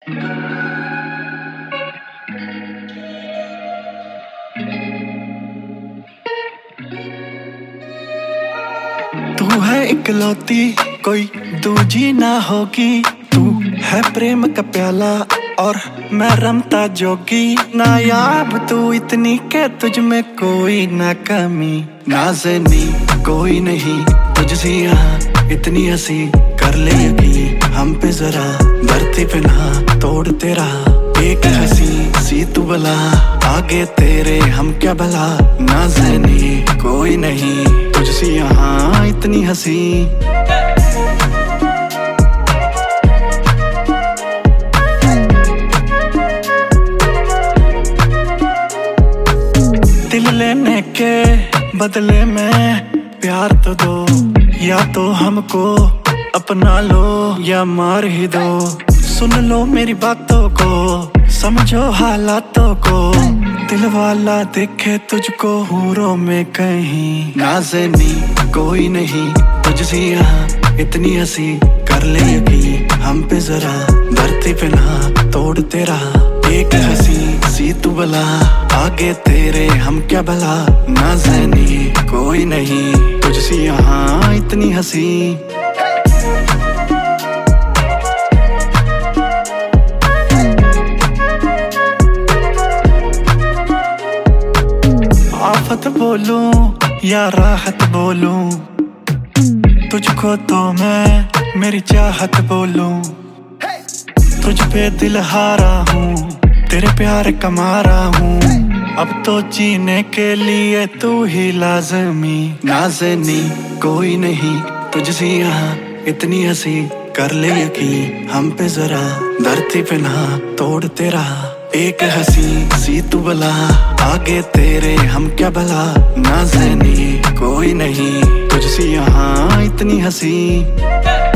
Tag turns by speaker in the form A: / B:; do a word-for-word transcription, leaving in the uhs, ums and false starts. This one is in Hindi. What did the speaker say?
A: तू है इकलौती, कोई दूजी ना होगी। तू है प्रेम का प्याला और मैं रमता जोगी। नायाब तू इतनी के तुझ में कोई ना कमी। नाज़नी कोई नहीं तुझसे यहाँ इतनी हंसी। कर ले यकीन हम पे जरा, धरती पे ना तोड़ तेरा। एक हंसी सी तू बला, आगे तेरे हम क्या भला। नाज़नी कोई नहीं तुझसे यहाँ इतनी हंसी। दिल लेने के बदले में प्यार तो दो, या तो हमको अपना लो या मार ही दो। सुन लो मेरी बातों को, समझो हालातों को। दिल वाला देखे तुझको हूरों में कहीं। नाज़नी कोई नहीं तुझसे यहाँ इतनी हंसी। कर ले यकीन हम पे जरा, धरती पे ना तोड़ तेरा। एक हंसी सी तू बला, आगे तेरे हम क्या भला। नाज़नी कोई नहीं तुझसे यहाँ इतनी हंसी। आफत बोलूं या राहत बोलूं, तुझको तो मैं मेरी चाहत बोलूं। तुझ पे दिल हारा हूँ, तेरे प्यार का मारा हूँ। अब तो जीने के लिए तू ही लाज़मी। नाज़नी कोई नहीं तुझसे यहाँ इतनी हंसी। कर ले यकीन हम पे जरा, धरती पे ना तोड़ तेरा। एक हंसी सी तू बला, आगे तेरे हम क्या भला। नाज़नी कोई नहीं तुझसे यहाँ इतनी हंसी।